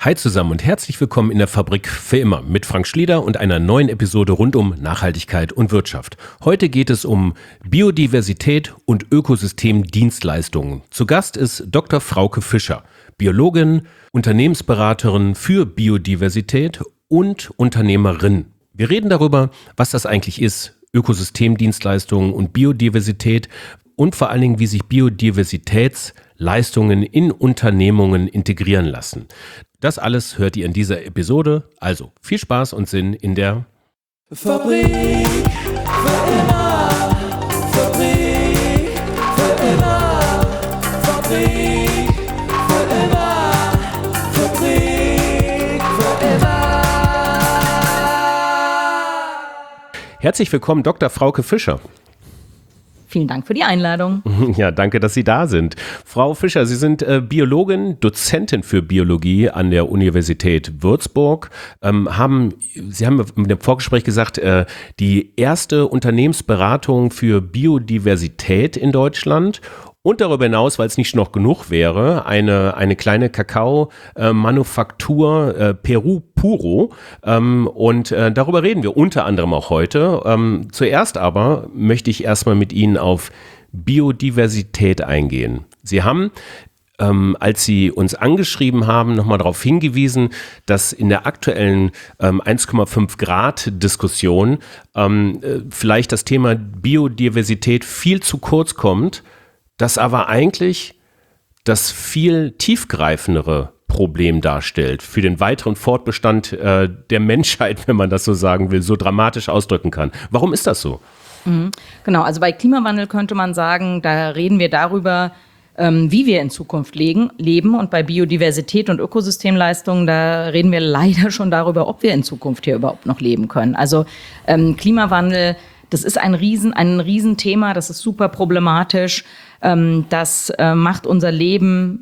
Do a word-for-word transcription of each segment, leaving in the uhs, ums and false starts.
Hi zusammen und herzlich willkommen in der Fabrik für immer mit Frank Schlieder und einer neuen Episode rund um Nachhaltigkeit und Wirtschaft. Heute geht es um Biodiversität und Ökosystemdienstleistungen. Zu Gast ist Doktor Frauke Fischer, Biologin, Unternehmensberaterin für Biodiversität und Unternehmerin. Wir reden darüber, was das eigentlich ist, Ökosystemdienstleistungen und Biodiversität und vor allen Dingen, wie sich Biodiversitätsleistungen in Unternehmungen integrieren lassen. Das alles hört ihr in dieser Episode. Also viel Spaß und Sinn in der Fabrik für immer. Fabrik für immer. Fabrik für immer. Fabrik für immer. Herzlich willkommen, Doktor Frauke Fischer. Vielen Dank für die Einladung. Ja, danke, dass Sie da sind. Frau Fischer, Sie sind äh, Biologin, Dozentin für Biologie an der Universität Würzburg. Ähm, haben, Sie haben in dem Vorgespräch gesagt, äh, die erste Unternehmensberatung für Biodiversität in Deutschland. Und darüber hinaus, weil es nicht noch genug wäre, eine, eine kleine Kakao-Manufaktur äh, Peru Puro. Ähm, und äh, darüber reden wir unter anderem auch heute. Ähm, zuerst aber möchte ich erstmal mit Ihnen auf Biodiversität eingehen. Sie haben, ähm, als Sie uns angeschrieben haben, nochmal darauf hingewiesen, dass in der aktuellen ähm, eins Komma fünf Grad Diskussion ähm, äh, vielleicht das Thema Biodiversität viel zu kurz kommt, das aber eigentlich das viel tiefgreifendere Problem darstellt für den weiteren Fortbestand äh, der Menschheit, wenn man das so sagen will, so dramatisch ausdrücken kann. Warum ist das so? Mhm. Genau, also bei Klimawandel könnte man sagen, da reden wir darüber, ähm, wie wir in Zukunft legen, leben. Und bei Biodiversität und Ökosystemleistungen, da reden wir leider schon darüber, ob wir in Zukunft hier überhaupt noch leben können. Also ähm, Klimawandel, das ist ein Riesen, ein Riesenthema, das ist super problematisch. Ähm, das äh, macht unser Leben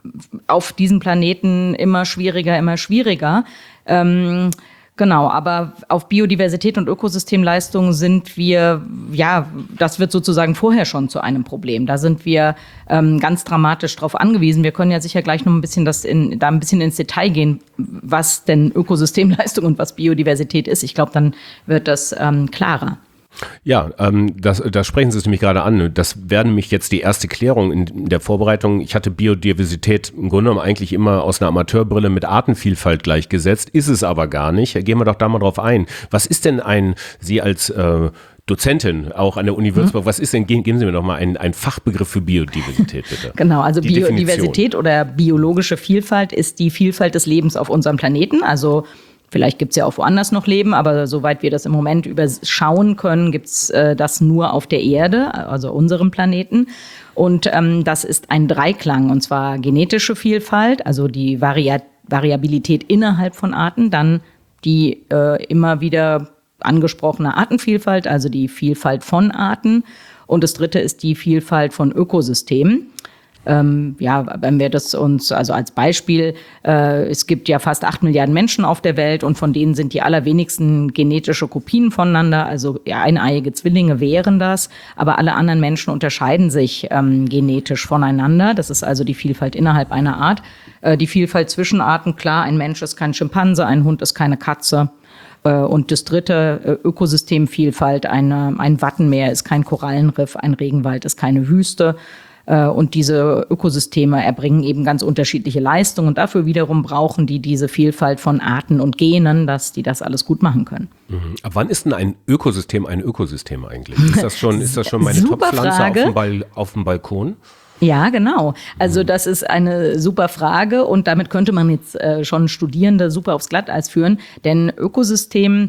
auf diesem Planeten immer schwieriger, immer schwieriger. Ähm, genau, aber auf Biodiversität und Ökosystemleistungen sind wir, ja, das wird sozusagen vorher schon zu einem Problem. Da sind wir ähm, ganz dramatisch drauf angewiesen. Wir können ja sicher gleich noch ein bisschen das in, da ein bisschen ins Detail gehen, was denn Ökosystemleistung und was Biodiversität ist. Ich glaube, dann wird das ähm, klarer. Ja, ähm, das, das sprechen Sie es nämlich gerade an. Das wäre nämlich jetzt die erste Klärung in der Vorbereitung. Ich hatte Biodiversität im Grunde genommen eigentlich immer aus einer Amateurbrille mit Artenvielfalt gleichgesetzt, ist es aber gar nicht. Gehen wir doch da mal drauf ein. Was ist denn ein, Sie als äh, Dozentin auch an der Uni Würzburg, mhm. was ist denn, geben Sie mir doch mal einen, einen Fachbegriff für Biodiversität, bitte. Genau, also die Biodiversität Definition. Oder biologische Vielfalt ist die Vielfalt des Lebens auf unserem Planeten, also vielleicht gibt es ja auch woanders noch Leben, aber soweit wir das im Moment überschauen können, gibt es äh, das nur auf der Erde, also unserem Planeten. Und ähm, das ist ein Dreiklang, und zwar genetische Vielfalt, also die Vari- Variabilität innerhalb von Arten, dann die äh, immer wieder angesprochene Artenvielfalt, also die Vielfalt von Arten. Und das dritte ist die Vielfalt von Ökosystemen. Ähm, ja, wenn wir das uns, also als Beispiel, äh, es gibt ja fast acht Milliarden Menschen auf der Welt und von denen sind die allerwenigsten genetische Kopien voneinander, also ja, eineiige Zwillinge wären das, aber alle anderen Menschen unterscheiden sich ähm, genetisch voneinander. Das ist also die Vielfalt innerhalb einer Art. Äh, die Vielfalt zwischen Arten, klar, ein Mensch ist kein Schimpanse, ein Hund ist keine Katze. Äh, und das dritte, äh, Ökosystemvielfalt, eine, ein Wattenmeer ist kein Korallenriff, ein Regenwald ist keine Wüste. Und diese Ökosysteme erbringen eben ganz unterschiedliche Leistungen. Und dafür wiederum brauchen die diese Vielfalt von Arten und Genen, dass die das alles gut machen können. Mhm. Ab wann ist denn ein Ökosystem ein Ökosystem eigentlich? Ist das schon, ist das schon meine Top-Pflanze auf dem, Bal- auf dem Balkon? Ja, genau. Also das ist eine super Frage und damit könnte man jetzt äh, schon Studierende super aufs Glatteis führen. Denn Ökosystem,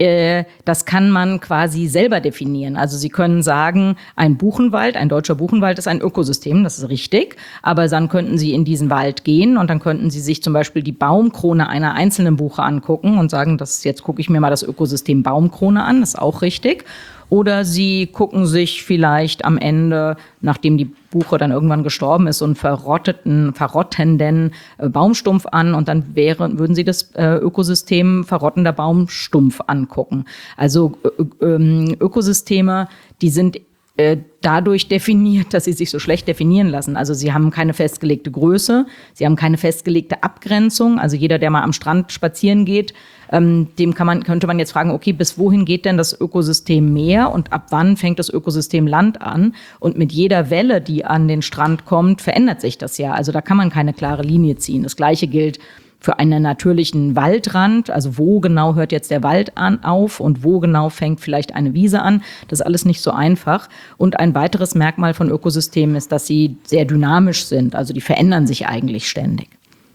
das kann man quasi selber definieren. Also Sie können sagen, ein Buchenwald, ein deutscher Buchenwald ist ein Ökosystem, das ist richtig. Aber dann könnten Sie in diesen Wald gehen und dann könnten Sie sich zum Beispiel die Baumkrone einer einzelnen Buche angucken und sagen, das, jetzt gucke ich mir mal das Ökosystem Baumkrone an, das ist auch richtig. Oder Sie gucken sich vielleicht am Ende, nachdem die Buche dann irgendwann gestorben ist, so einen verrotteten, verrottenden äh, Baumstumpf an und dann wäre, würden Sie das äh, Ökosystem verrottender Baumstumpf angucken. Also äh, äh, Ökosysteme, die sind äh, dadurch definiert, dass sie sich so schlecht definieren lassen. Also sie haben keine festgelegte Größe, sie haben keine festgelegte Abgrenzung. Also jeder, der mal am Strand spazieren geht, ähm, dem kann man, könnte man jetzt fragen, okay, bis wohin geht denn das Ökosystem Meer und ab wann fängt das Ökosystem Land an? Und mit jeder Welle, die an den Strand kommt, verändert sich das ja. Also da kann man keine klare Linie ziehen. Das Gleiche gilt für einen natürlichen Waldrand, also wo genau hört jetzt der Wald an, auf und wo genau fängt vielleicht eine Wiese an. Das ist alles nicht so einfach. Und ein weiteres Merkmal von Ökosystemen ist, dass sie sehr dynamisch sind. Also die verändern sich eigentlich ständig.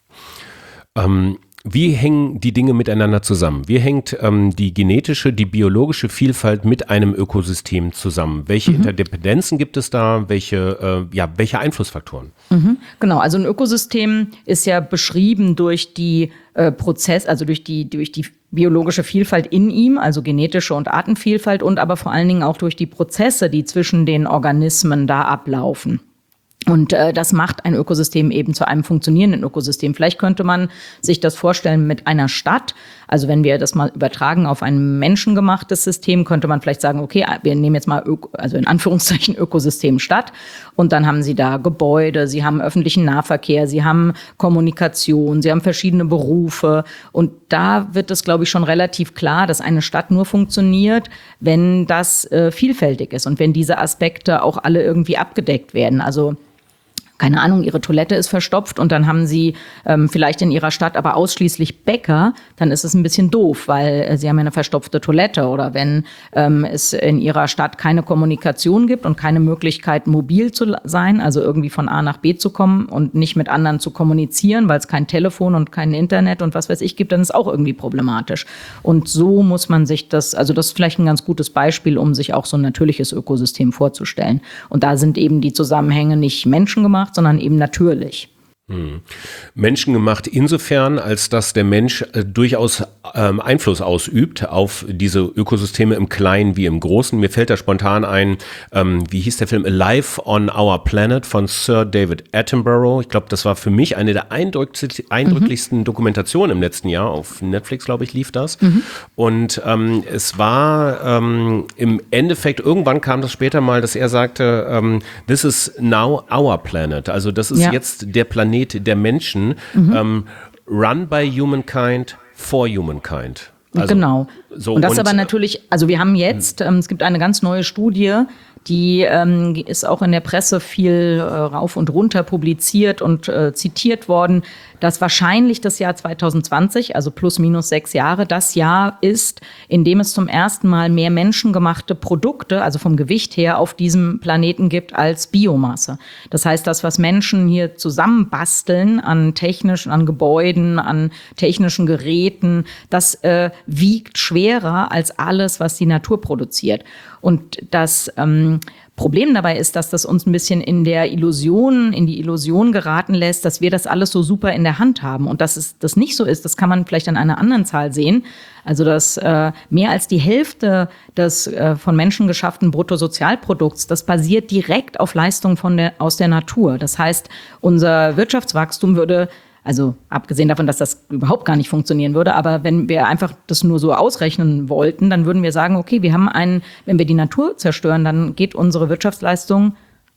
Ähm, wie hängen die Dinge miteinander zusammen? Wie hängt ähm, die genetische, die biologische Vielfalt mit einem Ökosystem zusammen? Welche mhm. Interdependenzen gibt es da? Welche, äh, ja, welche Einflussfaktoren? Mhm. Genau, also ein Ökosystem ist ja beschrieben durch die äh, Prozess, also durch die, durch die biologische Vielfalt in ihm, also genetische und Artenvielfalt und aber vor allen Dingen auch durch die Prozesse, die zwischen den Organismen da ablaufen. Und äh, das macht ein Ökosystem eben zu einem funktionierenden Ökosystem. Vielleicht könnte man sich das vorstellen mit einer Stadt. Also wenn wir das mal übertragen auf ein menschengemachtes System, könnte man vielleicht sagen, okay, wir nehmen jetzt mal, Öko, also in Anführungszeichen Ökosystem Stadt. Und dann haben Sie da Gebäude, Sie haben öffentlichen Nahverkehr, Sie haben Kommunikation, Sie haben verschiedene Berufe. Und da wird es, glaube ich, schon relativ klar, dass eine Stadt nur funktioniert, wenn das äh, vielfältig ist und wenn diese Aspekte auch alle irgendwie abgedeckt werden. Also keine Ahnung, ihre Toilette ist verstopft und dann haben sie ähm, vielleicht in ihrer Stadt aber ausschließlich Bäcker, dann ist es ein bisschen doof, weil äh, sie haben ja eine verstopfte Toilette. Oder wenn ähm, es in ihrer Stadt keine Kommunikation gibt und keine Möglichkeit, mobil zu sein, also irgendwie von A nach B zu kommen und nicht mit anderen zu kommunizieren, weil es kein Telefon und kein Internet und was weiß ich gibt, dann ist es auch irgendwie problematisch. Und so muss man sich das, also das ist vielleicht ein ganz gutes Beispiel, um sich auch so ein natürliches Ökosystem vorzustellen. Und da sind eben die Zusammenhänge nicht menschengemacht, sondern eben natürlich. Hm. Menschengemacht insofern, als dass der Mensch äh, durchaus ähm, Einfluss ausübt auf diese Ökosysteme im Kleinen wie im Großen. Mir fällt da spontan ein, ähm, wie hieß der Film Alive on Our Planet von Sir David Attenborough. Ich glaube, das war für mich eine der eindrücklichsten, eindrücklichsten mhm. Dokumentationen im letzten Jahr. Auf Netflix, glaube ich, lief das. Mhm. Und ähm, es war ähm, im Endeffekt, irgendwann kam das später mal, dass er sagte, ähm, this is now our planet. Also das ist ja. jetzt der Planet der Menschen, mhm. ähm, run by humankind, for humankind. Also, genau. So, und das und, aber natürlich, also wir haben jetzt, ähm, es gibt eine ganz neue Studie, die ähm, ist auch in der Presse viel äh, rauf und runter publiziert und äh, zitiert worden, dass wahrscheinlich das Jahr zwanzig zwanzig, also plus minus sechs Jahre, das Jahr ist, in dem es zum ersten Mal mehr menschengemachte Produkte, also vom Gewicht her, auf diesem Planeten gibt als Biomasse. Das heißt, das, was Menschen hier zusammenbasteln an technischen, an Gebäuden, an technischen Geräten, das äh, wiegt schwerer als alles, was die Natur produziert. Und das ähm, Problem dabei ist, dass das uns ein bisschen in der Illusion, in die Illusion geraten lässt, dass wir das alles so super in der Hand haben. Und dass es das nicht so ist, das kann man vielleicht an einer anderen Zahl sehen. Also dass äh, mehr als die Hälfte des äh, von Menschen geschafften Bruttosozialprodukts, das basiert direkt auf Leistungen von der, aus der Natur. Das heißt, unser Wirtschaftswachstum würde, also abgesehen davon, dass das überhaupt gar nicht funktionieren würde, aber wenn wir einfach das nur so ausrechnen wollten, dann würden wir sagen, okay, wir haben einen, wenn wir die Natur zerstören, dann geht unsere Wirtschaftsleistung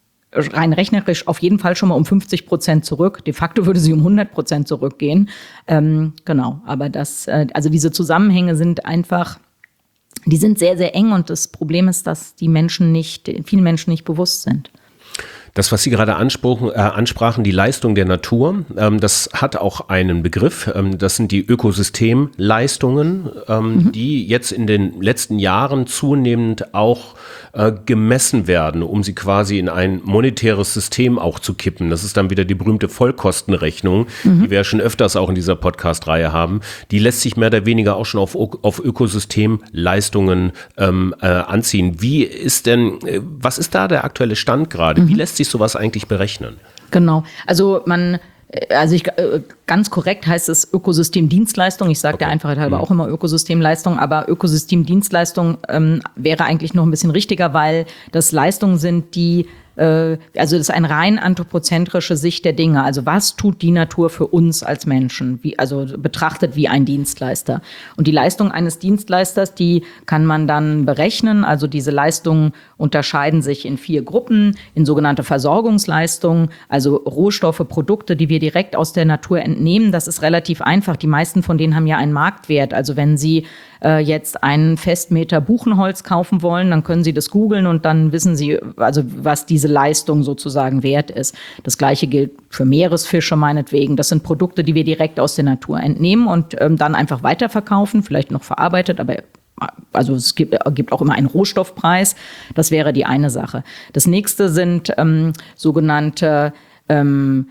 rein rechnerisch auf jeden Fall schon mal um fünfzig Prozent zurück. De facto würde sie um hundert Prozent zurückgehen. Ähm, genau, aber das, äh, also diese Zusammenhänge sind einfach, die sind sehr, sehr eng und das Problem ist, dass die Menschen nicht, viele Menschen nicht bewusst sind. Das, was Sie gerade ansprachen, äh, ansprachen die Leistung der Natur, ähm, das hat auch einen Begriff. Ähm, das sind die Ökosystemleistungen, ähm, mhm. die jetzt in den letzten Jahren zunehmend auch äh, gemessen werden, um sie quasi in ein monetäres System auch zu kippen. Das ist dann wieder die berühmte Vollkostenrechnung, mhm. die wir ja schon öfters auch in dieser Podcast-Reihe haben. Die lässt sich mehr oder weniger auch schon auf, auf Ökosystemleistungen ähm, äh, anziehen. Wie ist denn, äh, was ist da der aktuelle Stand gerade? Mhm. Wie lässt sich sowas eigentlich berechnen? Genau, also man, also ich, ganz korrekt heißt es Ökosystemdienstleistung. Ich sage okay. der Einfachheit halber mhm. auch immer Ökosystemleistung, aber Ökosystemdienstleistung ähm, wäre eigentlich noch ein bisschen richtiger, weil das Leistungen sind, die äh, also das ist eine rein anthropozentrische Sicht der Dinge. Also was tut die Natur für uns als Menschen? Wie, also betrachtet wie ein Dienstleister. Und die Leistung eines Dienstleisters, die kann man dann berechnen. Also diese Leistungen unterscheiden sich in vier Gruppen, in sogenannte Versorgungsleistungen, also Rohstoffe, Produkte, die wir direkt aus der Natur entnehmen. Das ist relativ einfach. Die meisten von denen haben ja einen Marktwert. Also wenn Sie äh, jetzt einen Festmeter Buchenholz kaufen wollen, dann können Sie das googeln und dann wissen Sie, also was diese Leistung sozusagen wert ist. Das Gleiche gilt für Meeresfische meinetwegen. Das sind Produkte, die wir direkt aus der Natur entnehmen und ähm, dann einfach weiterverkaufen, vielleicht noch verarbeitet, aber also es gibt, gibt auch immer einen Rohstoffpreis. Das wäre die eine Sache. Das nächste sind ähm, sogenannte ähm,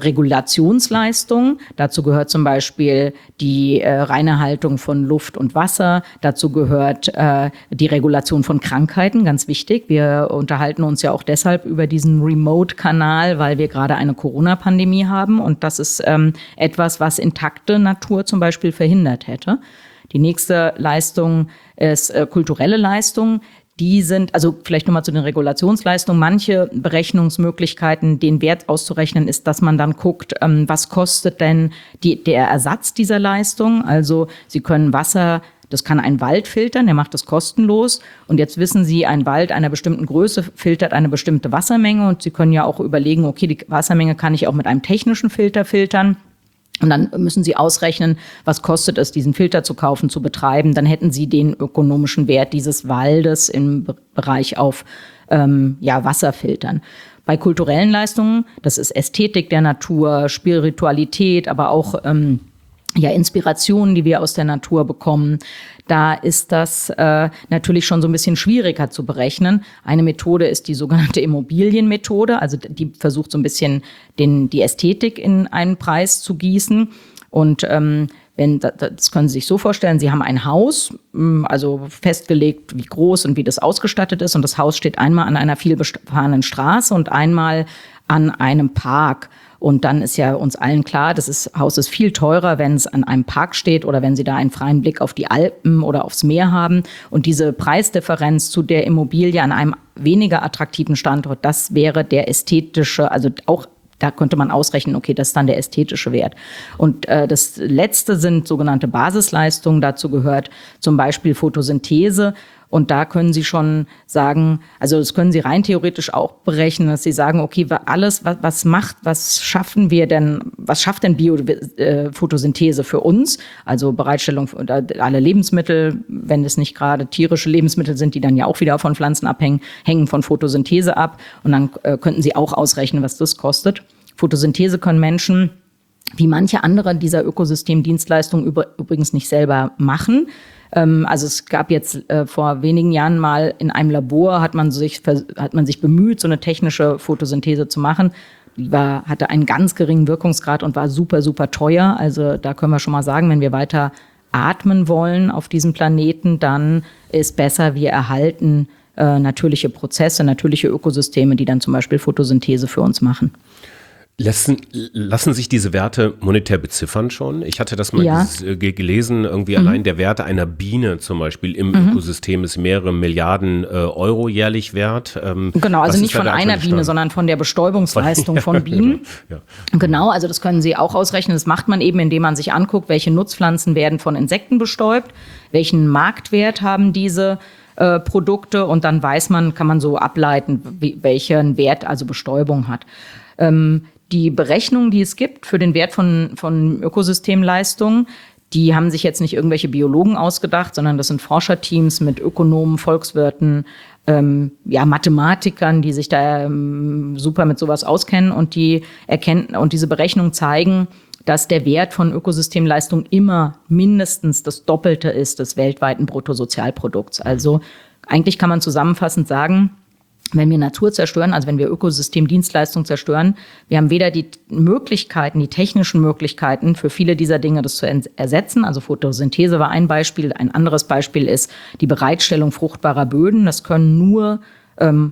Regulationsleistungen. Dazu gehört zum Beispiel die äh, reine Haltung von Luft und Wasser. Dazu gehört äh, die Regulation von Krankheiten, ganz wichtig. Wir unterhalten uns ja auch deshalb über diesen Remote-Kanal, weil wir gerade eine Corona-Pandemie haben. Und das ist ähm, etwas, was intakte Natur zum Beispiel verhindert hätte. Die nächste Leistung ist äh, kulturelle Leistung. Die sind, also vielleicht nochmal zu den Regulationsleistungen, manche Berechnungsmöglichkeiten, den Wert auszurechnen, ist, dass man dann guckt, ähm, was kostet denn die, der Ersatz dieser Leistung. Also Sie können Wasser, das kann ein Wald filtern, der macht das kostenlos. Und jetzt wissen Sie, ein Wald einer bestimmten Größe filtert eine bestimmte Wassermenge. Und Sie können ja auch überlegen, okay, die Wassermenge kann ich auch mit einem technischen Filter filtern. Und dann müssen Sie ausrechnen, was kostet es, diesen Filter zu kaufen, zu betreiben. Dann hätten Sie den ökonomischen Wert dieses Waldes im Bereich auf ähm, ja, Wasserfiltern. Bei kulturellen Leistungen, das ist Ästhetik der Natur, Spiritualität, aber auch ähm, ja, Inspirationen, die wir aus der Natur bekommen. Da ist das äh, natürlich schon so ein bisschen schwieriger zu berechnen. Eine Methode ist die sogenannte Immobilienmethode. Also die versucht so ein bisschen den, die Ästhetik in einen Preis zu gießen. Und ähm, wenn, das können Sie sich so vorstellen, Sie haben ein Haus, also festgelegt, wie groß und wie das ausgestattet ist. Und das Haus steht einmal an einer vielbefahrenen Straße und einmal an einem Park. Und dann ist ja uns allen klar, das ist, Haus ist viel teurer, wenn es an einem Park steht oder wenn Sie da einen freien Blick auf die Alpen oder aufs Meer haben. Und diese Preisdifferenz zu der Immobilie an einem weniger attraktiven Standort, das wäre der ästhetische, also auch da könnte man ausrechnen, okay, das ist dann der ästhetische Wert. Und äh, das Letzte sind sogenannte Basisleistungen. Dazu gehört zum Beispiel Photosynthese. Und da können Sie schon sagen, also das können Sie rein theoretisch auch berechnen, dass Sie sagen, okay, alles, was, was macht, was schaffen wir denn, was schafft denn Bio-Photosynthese für uns? Also Bereitstellung aller Lebensmittel, wenn es nicht gerade tierische Lebensmittel sind, die dann ja auch wieder von Pflanzen abhängen, hängen von Photosynthese ab. Und dann äh, könnten Sie auch ausrechnen, was das kostet. Photosynthese können Menschen wie manche andere dieser Ökosystemdienstleistungen übrigens nicht selber machen. Also es gab jetzt äh, vor wenigen Jahren mal in einem Labor, hat man sich, hat man sich bemüht, so eine technische Photosynthese zu machen. Die war, hatte einen ganz geringen Wirkungsgrad und war super, super teuer. Also da können wir schon mal sagen, wenn wir weiter atmen wollen auf diesem Planeten, dann ist besser, wir erhalten äh, natürliche Prozesse, natürliche Ökosysteme, die dann zum Beispiel Photosynthese für uns machen. Lassen, lassen sich diese Werte monetär beziffern schon? Ich hatte das mal ja. dieses, äh, gelesen, irgendwie mhm. allein der Wert einer Biene zum Beispiel im mhm. Ökosystem ist mehrere Milliarden äh, Euro jährlich wert. Ähm, genau, also nicht von einer Biene, Stand? sondern von der Bestäubungsleistung von, ja, von Bienen. Genau. Ja. Genau, also das können Sie auch ausrechnen. Das macht man eben, indem man sich anguckt, welche Nutzpflanzen werden von Insekten bestäubt, welchen Marktwert haben diese äh, Produkte und dann weiß man, kann man so ableiten, wie, welchen Wert also Bestäubung hat. Ähm, Die Berechnungen, die es gibt für den Wert von, von Ökosystemleistungen, die haben sich jetzt nicht irgendwelche Biologen ausgedacht, sondern das sind Forscherteams mit Ökonomen, Volkswirten, ähm, ja, Mathematikern, die sich da ähm, super mit sowas auskennen und die erkennen und diese Berechnungen zeigen, dass der Wert von Ökosystemleistungen immer mindestens das Doppelte ist des weltweiten Bruttosozialprodukts. Also eigentlich kann man zusammenfassend sagen, wenn wir Natur zerstören, also wenn wir Ökosystemdienstleistungen zerstören, wir haben weder die Möglichkeiten, die technischen Möglichkeiten für viele dieser Dinge, das zu ersetzen. Also Photosynthese war ein Beispiel. Ein anderes Beispiel ist die Bereitstellung fruchtbarer Böden. Das können nur ähm,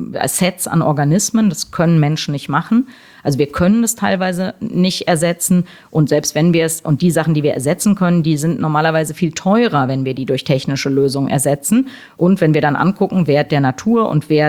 Sets an Organismen, das können Menschen nicht machen. Also wir können das teilweise nicht ersetzen und selbst wenn wir es, und die Sachen, die wir ersetzen können, die sind normalerweise viel teurer, wenn wir die durch technische Lösungen ersetzen. Und wenn wir dann angucken, Wert der Natur und Wert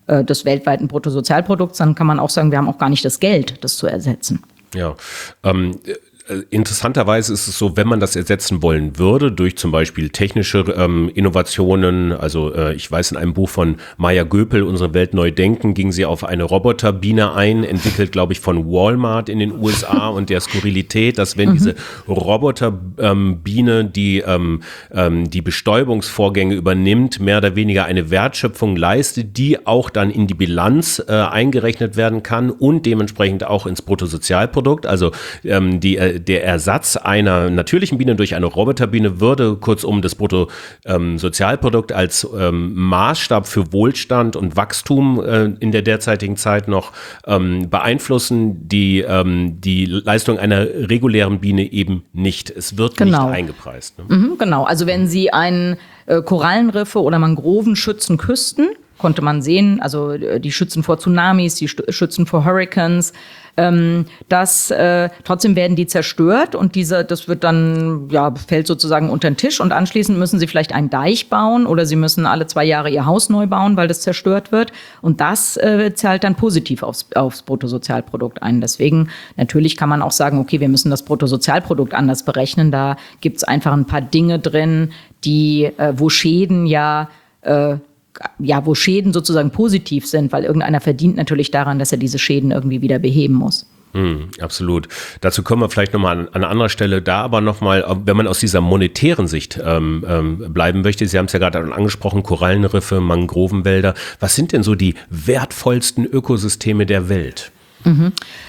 äh, des weltweiten Bruttosozialprodukts, dann kann man auch sagen, wir haben auch gar nicht das Geld, das zu ersetzen. Ja, ähm, interessanterweise ist es so, wenn man das ersetzen wollen würde durch zum Beispiel technische ähm, Innovationen, also äh, ich weiß in einem Buch von Maya Göpel, Unsere Welt neu denken, ging sie auf eine Roboterbiene ein, entwickelt glaube ich von Walmart in den U S A und der Skurrilität, dass wenn mhm. diese Roboterbiene ähm, die, ähm, ähm, die Bestäubungsvorgänge übernimmt, mehr oder weniger eine Wertschöpfung leistet, die auch dann in die Bilanz äh, eingerechnet werden kann und dementsprechend auch ins Bruttosozialprodukt, also ähm, die äh, der Ersatz einer natürlichen Biene durch eine Roboterbiene würde kurzum das Bruttosozialprodukt ähm, als ähm, Maßstab für Wohlstand und Wachstum äh, in der derzeitigen Zeit noch ähm, beeinflussen, die, ähm, die Leistung einer regulären Biene eben nicht. Es wird genau. nicht eingepreist. Ne? Mhm, genau, also wenn Sie einen äh, Korallenriffe oder Mangroven schützen Küsten, konnte man sehen, also die schützen vor Tsunamis, die schützen vor Hurricanes, ähm, das, äh, trotzdem werden die zerstört und diese, das wird dann, ja, fällt sozusagen unter den Tisch und anschließend müssen sie vielleicht einen Deich bauen oder sie müssen alle zwei Jahre ihr Haus neu bauen, weil das zerstört wird und das äh, zahlt dann positiv aufs, aufs Bruttosozialprodukt ein. Deswegen, natürlich kann man auch sagen, okay, wir müssen das Bruttosozialprodukt anders berechnen, da gibt's einfach ein paar Dinge drin, die, äh, wo Schäden ja, äh, ja, wo Schäden sozusagen positiv sind, weil irgendeiner verdient natürlich daran, dass er diese Schäden irgendwie wieder beheben muss. Hm, absolut. Dazu kommen wir vielleicht nochmal an, an anderer Stelle. Da aber nochmal, wenn man aus dieser monetären Sicht ähm, ähm, bleiben möchte, Sie haben es ja gerade angesprochen, Korallenriffe, Mangrovenwälder. Was sind denn so die wertvollsten Ökosysteme der Welt? Mhm.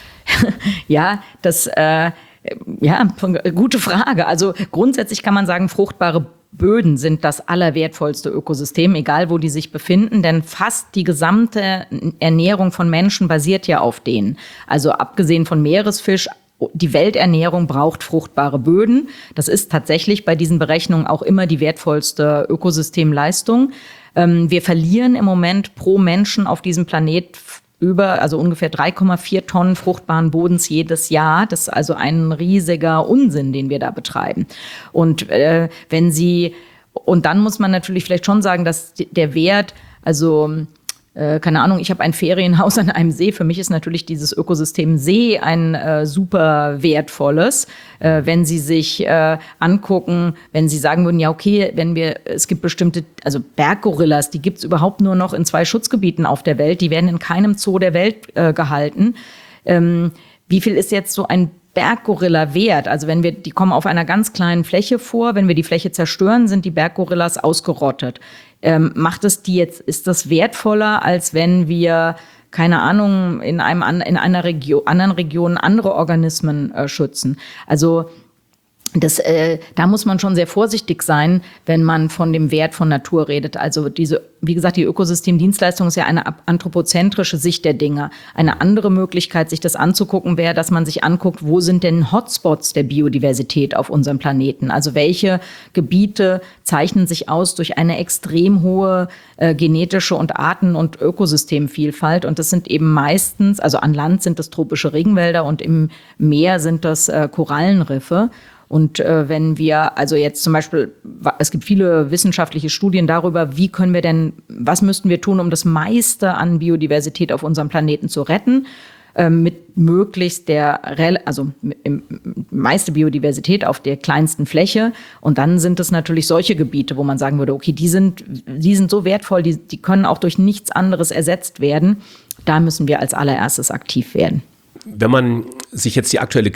ja, das, äh, ja, gute Frage. Also grundsätzlich kann man sagen, fruchtbare Böden sind das allerwertvollste Ökosystem, egal wo die sich befinden, denn fast die gesamte Ernährung von Menschen basiert ja auf denen. Also abgesehen von Meeresfisch, die Welternährung braucht fruchtbare Böden. Das ist tatsächlich bei diesen Berechnungen auch immer die wertvollste Ökosystemleistung. Wir verlieren im Moment pro Menschen auf diesem Planet über, also ungefähr drei Komma vier Tonnen fruchtbaren Bodens jedes Jahr. Das ist also ein riesiger Unsinn, den wir da betreiben. Und äh, wenn Sie, und dann muss man natürlich vielleicht schon sagen, dass der Wert, also äh, keine Ahnung, ich habe ein Ferienhaus an einem See. Für mich ist natürlich dieses Ökosystem See ein äh, super wertvolles. Äh, wenn Sie sich äh, angucken, wenn Sie sagen würden, ja okay, wenn wir, es gibt bestimmte, also Berggorillas, die gibt's überhaupt nur noch in zwei Schutzgebieten auf der Welt, die werden in keinem Zoo der Welt äh, gehalten. Ähm, wie viel ist jetzt so ein Berggorilla wert? Also wenn wir, die kommen auf einer ganz kleinen Fläche vor, wenn wir die Fläche zerstören, sind die Berggorillas ausgerottet. Ähm, macht es die jetzt, ist das wertvoller, als wenn wir, keine Ahnung, in einem in einer Region, anderen Region andere Organismen äh, schützen? Also Das, äh, da muss man schon sehr vorsichtig sein, wenn man von dem Wert von Natur redet. Also diese, wie gesagt, die Ökosystemdienstleistung ist ja eine anthropozentrische Sicht der Dinge. Eine andere Möglichkeit, sich das anzugucken, wäre, dass man sich anguckt, wo sind denn Hotspots der Biodiversität auf unserem Planeten? Also welche Gebiete zeichnen sich aus durch eine extrem hohe äh, genetische und Arten- und Ökosystemvielfalt? Und das sind eben meistens, also an Land sind das tropische Regenwälder und im Meer sind das äh, Korallenriffe. Und äh, wenn wir, also jetzt zum Beispiel, es gibt viele wissenschaftliche Studien darüber, wie können wir denn, was müssten wir tun, um das meiste an Biodiversität auf unserem Planeten zu retten, äh, mit möglichst der, also mit, meiste Biodiversität auf der kleinsten Fläche. Und dann sind es natürlich solche Gebiete, wo man sagen würde, okay, die sind, die sind so wertvoll, die, die können auch durch nichts anderes ersetzt werden. Da müssen wir als allererstes aktiv werden. Wenn man sich jetzt die aktuelle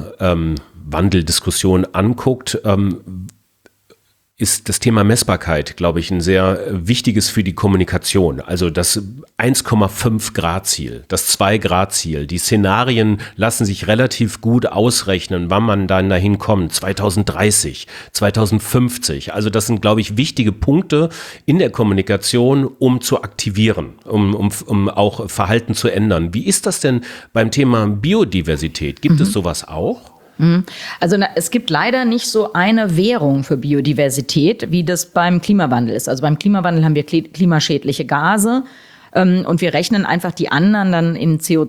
Klimawandeldiskussion ähm, anguckt, ähm, ist das Thema Messbarkeit, glaube ich, ein sehr wichtiges für die Kommunikation. Also das eins Komma fünf Grad Ziel, das zwei Grad Ziel. Die Szenarien lassen sich relativ gut ausrechnen, wann man dann dahin kommt. zwanzig dreißig, zwanzig fünfzig. Also das sind, glaube ich, wichtige Punkte in der Kommunikation, um zu aktivieren, um, um, um auch Verhalten zu ändern. Wie ist das denn beim Thema Biodiversität? Gibt mhm. es sowas auch? Also na, es gibt leider nicht so eine Währung für Biodiversität, wie das beim Klimawandel ist. Also beim Klimawandel haben wir klimaschädliche Gase ähm, und wir rechnen einfach die anderen dann in C O zwei, also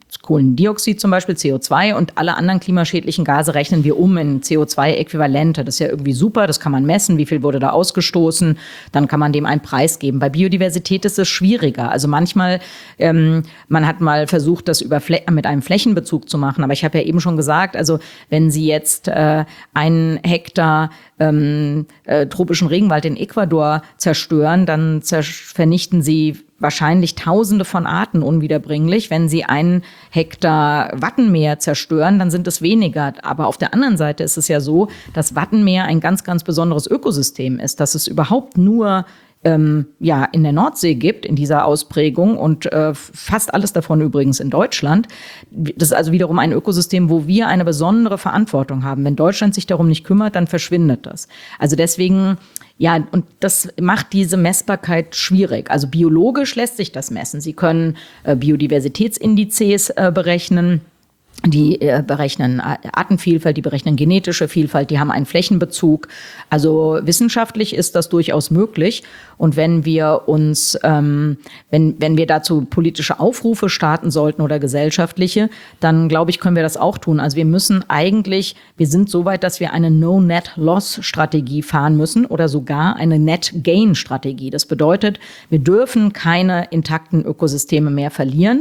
Kohlendioxid zum Beispiel, C O zwei und alle anderen klimaschädlichen Gase rechnen wir um in C O zwei Äquivalente. Das ist ja irgendwie super, das kann man messen, wie viel wurde da ausgestoßen, dann kann man dem einen Preis geben. Bei Biodiversität ist es schwieriger. Also manchmal, ähm, man hat mal versucht, das über Flä- mit einem Flächenbezug zu machen, aber ich habe ja eben schon gesagt, also wenn Sie jetzt äh, einen Hektar ähm, äh, tropischen Regenwald in Ecuador zerstören, dann zer- vernichten Sie wahrscheinlich Tausende von Arten unwiederbringlich. Wenn Sie einen Hektar Wattenmeer zerstören, dann sind es weniger. Aber auf der anderen Seite ist es ja so, dass Wattenmeer ein ganz, ganz besonderes Ökosystem ist, dass es überhaupt nur ähm, ja, in der Nordsee gibt, in dieser Ausprägung und äh, fast alles davon übrigens in Deutschland. Das ist also wiederum ein Ökosystem, wo wir eine besondere Verantwortung haben. Wenn Deutschland sich darum nicht kümmert, dann verschwindet das. Also deswegen, ja, und das macht diese Messbarkeit schwierig. Also biologisch lässt sich das messen. Sie können äh, Biodiversitätsindizes äh, berechnen. Die äh, berechnen Artenvielfalt, die berechnen genetische Vielfalt, die haben einen Flächenbezug. Also wissenschaftlich ist das durchaus möglich. Und wenn wir uns, ähm, wenn, wenn wir dazu politische Aufrufe starten sollten oder gesellschaftliche, dann glaube ich, können wir das auch tun. Also wir müssen eigentlich, wir sind so weit, dass wir eine No-Net-Loss-Strategie fahren müssen oder sogar eine Net-Gain-Strategie. Das bedeutet, wir dürfen keine intakten Ökosysteme mehr verlieren.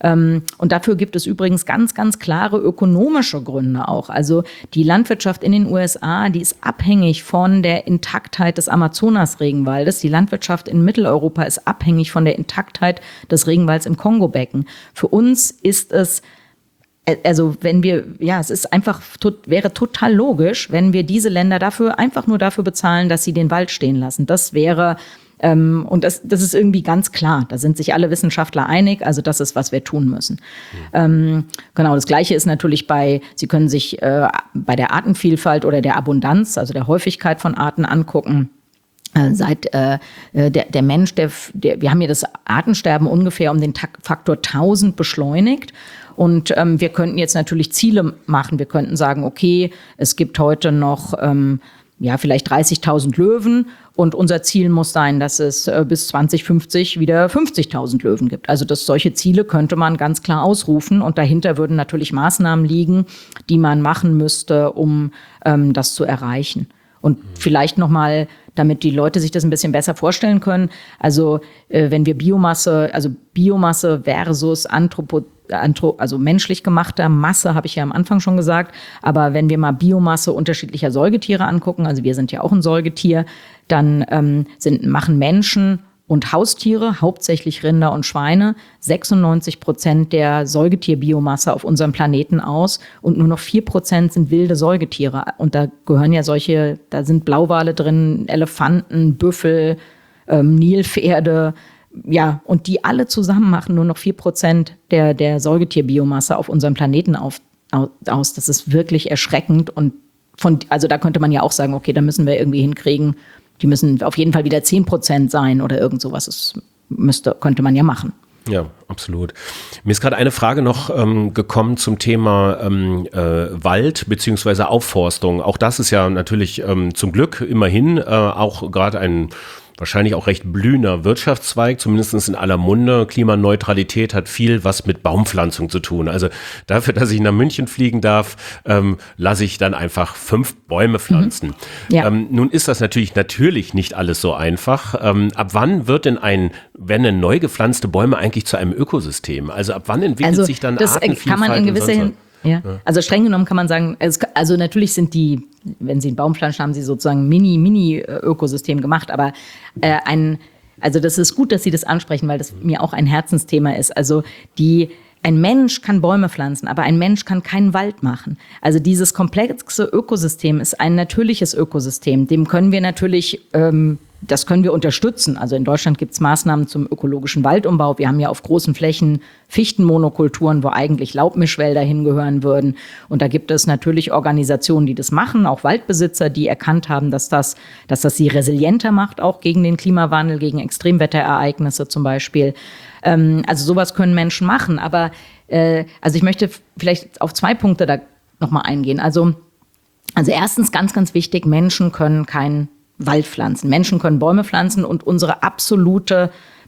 Und dafür gibt es übrigens ganz, ganz klare ökonomische Gründe auch. Also die Landwirtschaft in den U S A, die ist abhängig von der Intaktheit des Amazonas-Regenwaldes. Die Landwirtschaft in Mitteleuropa ist abhängig von der Intaktheit des Regenwalds im Kongo-Becken. Für uns ist es Also wenn wir, ja, es ist einfach, wäre total logisch, wenn wir diese Länder dafür, einfach nur dafür bezahlen, dass sie den Wald stehen lassen. Das wäre, ähm, und das, das ist irgendwie ganz klar. Da sind sich alle Wissenschaftler einig. Also das ist, was wir tun müssen. Mhm. Ähm, genau, das Gleiche ist natürlich bei, Sie können sich äh, bei der Artenvielfalt oder der Abundanz, also der Häufigkeit von Arten angucken. Seit äh, der, der Mensch, der, der, wir haben hier das Artensterben ungefähr um den Faktor tausend beschleunigt. Und ähm, wir könnten jetzt natürlich Ziele machen. Wir könnten sagen, okay, es gibt heute noch ähm, ja vielleicht dreißigtausend Löwen und unser Ziel muss sein, dass es äh, bis zwanzig fünfzig wieder fünfzigtausend Löwen gibt. Also das, solche Ziele könnte man ganz klar ausrufen und dahinter würden natürlich Maßnahmen liegen, die man machen müsste, um ähm, das zu erreichen. Und vielleicht noch mal, damit die Leute sich das ein bisschen besser vorstellen können. Also äh, wenn wir Biomasse, also Biomasse versus Anthropo, Anthro, also menschlich gemachter Masse, habe ich ja am Anfang schon gesagt. Aber wenn wir mal Biomasse unterschiedlicher Säugetiere angucken, also wir sind ja auch ein Säugetier, dann ähm, sind, machen Menschen und Haustiere, hauptsächlich Rinder und Schweine, sechsundneunzig Prozent der Säugetierbiomasse auf unserem Planeten aus und nur noch vier Prozent sind wilde Säugetiere. Und da gehören ja solche, da sind Blauwale drin, Elefanten, Büffel, ähm, Nilpferde, ja, und die alle zusammen machen nur noch vier Prozent der, der Säugetierbiomasse auf unserem Planeten auf, aus. Das ist wirklich erschreckend und von, also da könnte man ja auch sagen, okay, da müssen wir irgendwie hinkriegen, die müssen auf jeden Fall wieder zehn Prozent sein oder irgend sowas. Das müsste, könnte man ja machen. Ja, absolut. Mir ist gerade eine Frage noch ähm, gekommen zum Thema ähm, äh, Wald bzw. Aufforstung. Auch das ist ja natürlich ähm, zum Glück immerhin äh, auch gerade ein wahrscheinlich auch recht blühender Wirtschaftszweig, zumindest in aller Munde. Klimaneutralität hat viel was mit Baumpflanzung zu tun. Also dafür, dass ich nach München fliegen darf, ähm, lasse ich dann einfach fünf Bäume pflanzen. Mhm. Ja. Ähm, nun ist das natürlich natürlich nicht alles so einfach. Ähm, ab wann wird denn ein, wenn denn neu gepflanzte Bäume eigentlich zu einem Ökosystem? Also ab wann entwickelt also sich dann das Artenvielfalt? Kann man in gewisser Hin- ja. ja. Also streng genommen kann man sagen, also natürlich sind die, wenn Sie einen Baum pflanzen, haben Sie sozusagen Mini, Mini-Ökosystem gemacht, aber äh, ein, also das ist gut, dass Sie das ansprechen, weil das mir auch ein Herzensthema ist. Also die, ein Mensch kann Bäume pflanzen, aber ein Mensch kann keinen Wald machen. Also dieses komplexe Ökosystem ist ein natürliches Ökosystem. Dem können wir natürlich, ähm, das können wir unterstützen. Also in Deutschland gibt es Maßnahmen zum ökologischen Waldumbau. Wir haben ja auf großen Flächen Fichtenmonokulturen, wo eigentlich Laubmischwälder hingehören würden. Und da gibt es natürlich Organisationen, die das machen, auch Waldbesitzer, die erkannt haben, dass das, dass das sie resilienter macht, auch gegen den Klimawandel, gegen Extremwetterereignisse zum Beispiel. Ähm, also sowas können Menschen machen. Aber äh, also ich möchte vielleicht auf zwei Punkte da nochmal eingehen. Also, also erstens ganz, ganz wichtig, Menschen können kein Wald pflanzen. Menschen können Bäume pflanzen und unsere absolute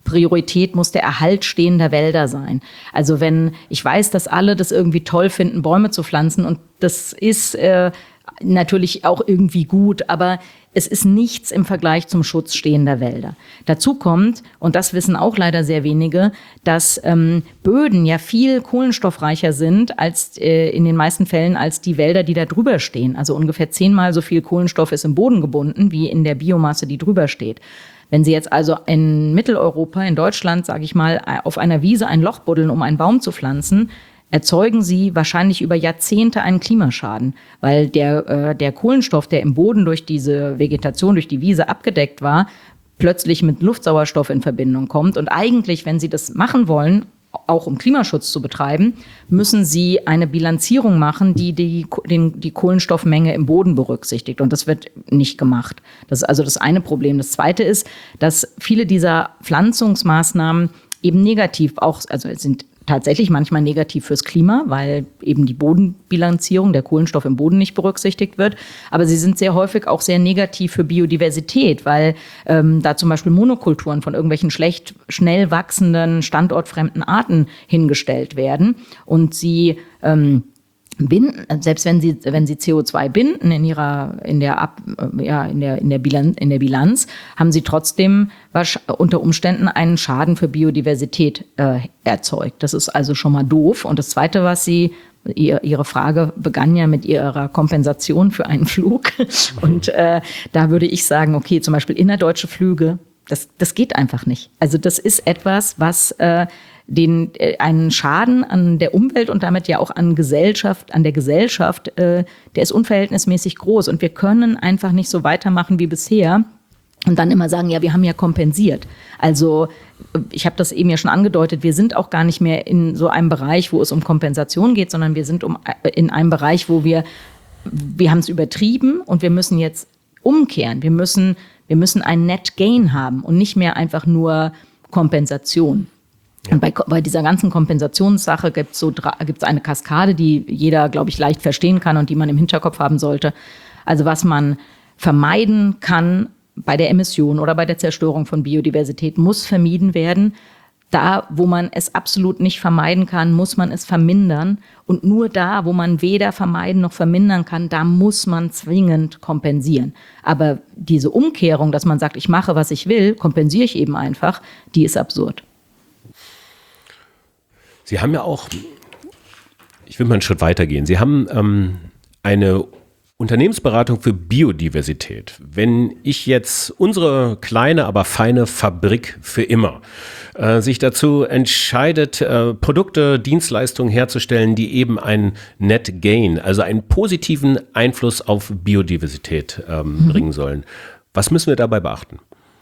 Priorität muss der Erhalt stehender Wälder sein. Also wenn, ich weiß, dass alle das irgendwie toll finden, Bäume zu pflanzen und das ist äh, natürlich auch irgendwie gut, aber es ist nichts im Vergleich zum Schutz stehender Wälder. Dazu kommt, und das wissen auch leider sehr wenige, dass ähm, Böden ja viel kohlenstoffreicher sind als äh, in den meisten Fällen als die Wälder, die da drüber stehen. Also ungefähr zehnmal so viel Kohlenstoff ist im Boden gebunden, wie in der Biomasse, die drüber steht. Wenn Sie jetzt also in Mitteleuropa, in Deutschland, sage ich mal, auf einer Wiese ein Loch buddeln, um einen Baum zu pflanzen, erzeugen sie wahrscheinlich über Jahrzehnte einen Klimaschaden, weil der, äh, der Kohlenstoff, der im Boden durch diese Vegetation, durch die Wiese abgedeckt war, plötzlich mit Luftsauerstoff in Verbindung kommt. Und eigentlich, wenn sie das machen wollen, auch um Klimaschutz zu betreiben, müssen sie eine Bilanzierung machen, die die, den, die Kohlenstoffmenge im Boden berücksichtigt. Und das wird nicht gemacht. Das ist also das eine Problem. Das zweite ist, dass viele dieser Pflanzungsmaßnahmen eben negativ auch, also es sind tatsächlich manchmal negativ fürs Klima, weil eben die Bodenbilanzierung, der Kohlenstoff im Boden nicht berücksichtigt wird. Aber sie sind sehr häufig auch sehr negativ für Biodiversität, weil ähm, da zum Beispiel Monokulturen von irgendwelchen schlecht, schnell wachsenden, standortfremden Arten hingestellt werden und sie ähm, binden, selbst wenn sie, wenn sie C O zwei binden in ihrer, in der Ab, ja, in der, in der Bilanz, in der Bilanz, haben sie trotzdem unter Umständen einen Schaden für Biodiversität äh, erzeugt. Das ist also schon mal doof. Und das Zweite, was sie, ihr, ihre Frage begann ja mit ihrer Kompensation für einen Flug. Und äh, da würde ich sagen, okay, zum Beispiel innerdeutsche Flüge, das, das geht einfach nicht. Also das ist etwas, was äh, den äh, einen Schaden an der Umwelt und damit ja auch an Gesellschaft, an der Gesellschaft, äh, der ist unverhältnismäßig groß. Und wir können einfach nicht so weitermachen wie bisher und dann immer sagen, ja, wir haben ja kompensiert. Also ich habe das eben ja schon angedeutet, wir sind auch gar nicht mehr in so einem Bereich, wo es um Kompensation geht, sondern wir sind um, in einem Bereich, wo wir, wir haben es übertrieben und wir müssen jetzt umkehren. Wir müssen, wir müssen ein Net Gain haben und nicht mehr einfach nur Kompensation. Und bei, bei dieser ganzen Kompensationssache gibt es so, gibt's eine Kaskade, die jeder, glaube ich, leicht verstehen kann und die man im Hinterkopf haben sollte. Also was man vermeiden kann bei der Emission oder bei der Zerstörung von Biodiversität, muss vermieden werden. Da, wo man es absolut nicht vermeiden kann, muss man es vermindern. Und nur da, wo man weder vermeiden noch vermindern kann, da muss man zwingend kompensieren. Aber diese Umkehrung, dass man sagt, ich mache, was ich will, kompensiere ich eben einfach, die ist absurd. Sie haben ja auch, ich will mal einen Schritt weiter gehen, Sie haben ähm, eine Unternehmensberatung für Biodiversität. Wenn ich jetzt unsere kleine, aber feine Fabrik für immer äh, sich dazu entscheidet, äh, Produkte, Dienstleistungen herzustellen, die eben einen Net Gain, also einen positiven Einfluss auf Biodiversität ähm, mhm. bringen sollen, was müssen wir dabei beachten?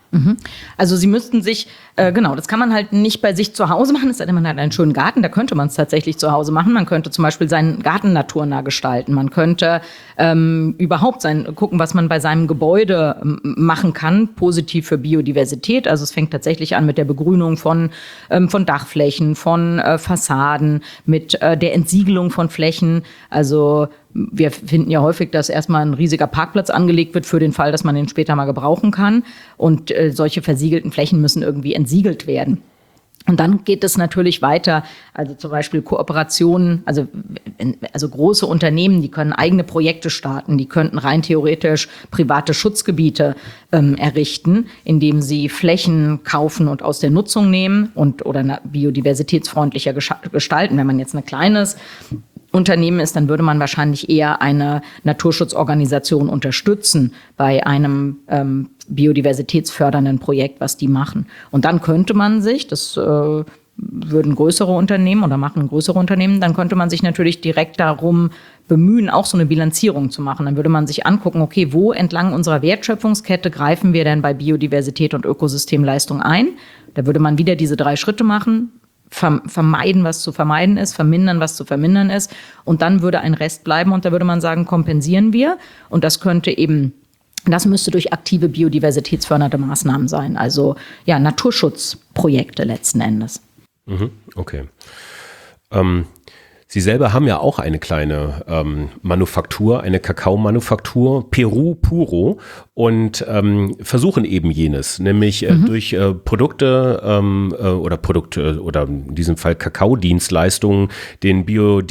Also Sie müssten sich, äh, genau, das kann man halt nicht bei sich zu Hause machen, es sei denn, man hat einen schönen Garten, da könnte man es tatsächlich zu Hause machen. Man könnte zum Beispiel seinen Garten naturnah gestalten. Man könnte ähm, überhaupt sein, gucken, was man bei seinem Gebäude ähm, machen kann, positiv für Biodiversität. Also es fängt tatsächlich an mit der Begrünung von, ähm, von Dachflächen, von äh, Fassaden, mit äh, der Entsiegelung von Flächen. Also wir finden ja häufig, dass erstmal ein riesiger Parkplatz angelegt wird für den Fall, dass man den später mal gebrauchen kann. Und äh, solche versiegelten Flächen müssen irgendwie entsiegelt werden. Und dann geht es natürlich weiter, also zum Beispiel Kooperationen, also, also große Unternehmen, die können eigene Projekte starten, die könnten rein theoretisch private Schutzgebiete ähm, errichten, indem sie Flächen kaufen und aus der Nutzung nehmen und oder biodiversitätsfreundlicher gestalten. Wenn man jetzt ein kleines Unternehmen ist, dann würde man wahrscheinlich eher eine Naturschutzorganisation unterstützen bei einem ähm, biodiversitätsfördernden Projekt, was die machen. Und dann könnte man sich, das äh, würden größere Unternehmen oder machen größere Unternehmen, dann könnte man sich natürlich direkt darum bemühen, auch so eine Bilanzierung zu machen. Dann würde man sich angucken, okay, wo entlang unserer Wertschöpfungskette greifen wir denn bei Biodiversität und Ökosystemleistung ein? Da würde man wieder diese drei Schritte machen. Vermeiden, was zu vermeiden ist, vermindern, was zu vermindern ist. Und dann würde ein Rest bleiben und da würde man sagen, kompensieren wir. Und das könnte eben, das müsste durch aktive biodiversitätsfördernde Maßnahmen sein. Also ja, Naturschutzprojekte letzten Endes. Mhm, okay. Ähm, Sie selber haben ja auch eine kleine ähm, Manufaktur, eine Kakaomanufaktur, Peru Puro, und ähm, versuchen eben jenes, nämlich äh, mhm. durch äh, Produkte ähm, äh, oder Produkte oder in diesem Fall Kakaodienstleistungen den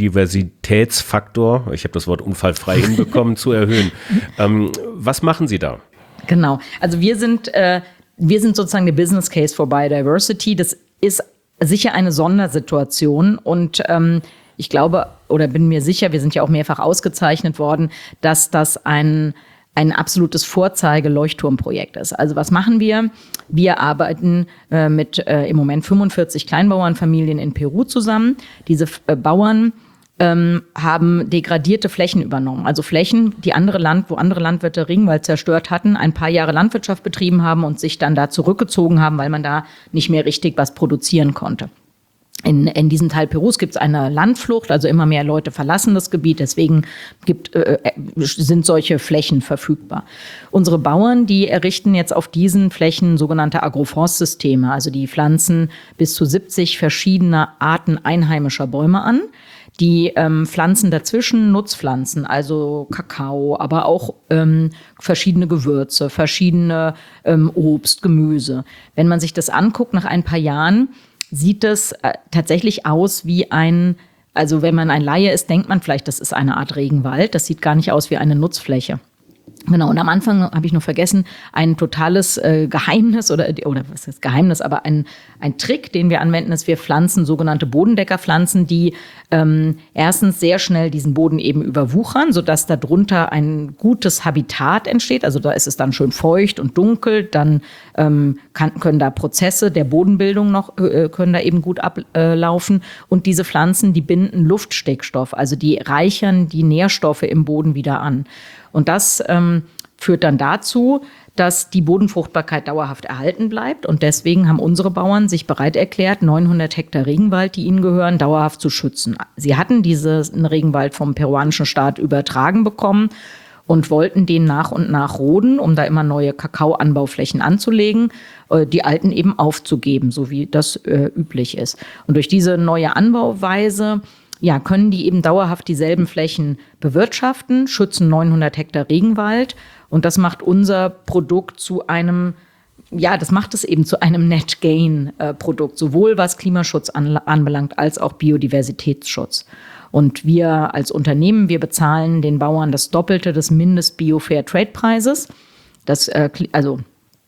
Biodiversitätsfaktor, ich habe das Wort unfallfrei hinbekommen, zu erhöhen. Ähm, was machen Sie da? Genau, also wir sind, äh, wir sind sozusagen der Business Case for Biodiversity. Das ist sicher eine Sondersituation und ähm, ich glaube oder bin mir sicher, wir sind ja auch mehrfach ausgezeichnet worden, dass das ein, ein absolutes Vorzeige-Leuchtturmprojekt ist. Also was machen wir? Wir arbeiten äh, mit äh, im Moment fünfundvierzig Kleinbauernfamilien in Peru zusammen. Diese äh, Bauern ähm, haben degradierte Flächen übernommen. Also Flächen, die andere Land, wo andere Landwirte Regenwald zerstört hatten, ein paar Jahre Landwirtschaft betrieben haben und sich dann da zurückgezogen haben, weil man da nicht mehr richtig was produzieren konnte. In, in diesem Teil Perus gibt es eine Landflucht, also immer mehr Leute verlassen das Gebiet, deswegen gibt, äh, sind solche Flächen verfügbar. Unsere Bauern, die errichten jetzt auf diesen Flächen sogenannte Agroforstsysteme, also die pflanzen bis zu siebzig verschiedene Arten einheimischer Bäume an. Die ähm, pflanzen dazwischen Nutzpflanzen, also Kakao, aber auch ähm, verschiedene Gewürze, verschiedene ähm, Obst, Gemüse. Wenn man sich das anguckt nach ein paar Jahren, sieht es äh, tatsächlich aus wie ein, also wenn man ein Laie ist, denkt man vielleicht, das ist eine Art Regenwald. Das sieht gar nicht aus wie eine Nutzfläche. Genau, und am Anfang habe ich noch vergessen, ein totales äh, Geheimnis oder, oder was ist Geheimnis, aber ein, ein Trick, den wir anwenden, ist, wir pflanzen sogenannte Bodendeckerpflanzen, die ähm, erstens sehr schnell diesen Boden eben überwuchern, sodass darunter ein gutes Habitat entsteht. Also da ist es dann schön feucht und dunkel, dann ähm, kann, können da Prozesse der Bodenbildung noch, äh, können da eben gut ablaufen. Und diese Pflanzen, die binden Luftstickstoff, also die reichern die Nährstoffe im Boden wieder an. Und das ähm, führt dann dazu, dass die Bodenfruchtbarkeit dauerhaft erhalten bleibt. Und deswegen haben unsere Bauern sich bereit erklärt, neunhundert Hektar Regenwald, die ihnen gehören, dauerhaft zu schützen. Sie hatten diesen Regenwald vom peruanischen Staat übertragen bekommen und wollten den nach und nach roden, um da immer neue Kakaoanbauflächen anzulegen, äh, die alten eben aufzugeben, so wie das äh, üblich ist. Und durch diese neue Anbauweise ja, können die eben dauerhaft dieselben Flächen bewirtschaften, schützen neunhundert Hektar Regenwald. Und das macht unser Produkt zu einem, ja, das macht es eben zu einem Net-Gain-Produkt, sowohl was Klimaschutz an, anbelangt, als auch Biodiversitätsschutz. Und wir als Unternehmen, wir bezahlen den Bauern das Doppelte des Mindest-Bio-Fair-Trade-Preises. Das, äh, also,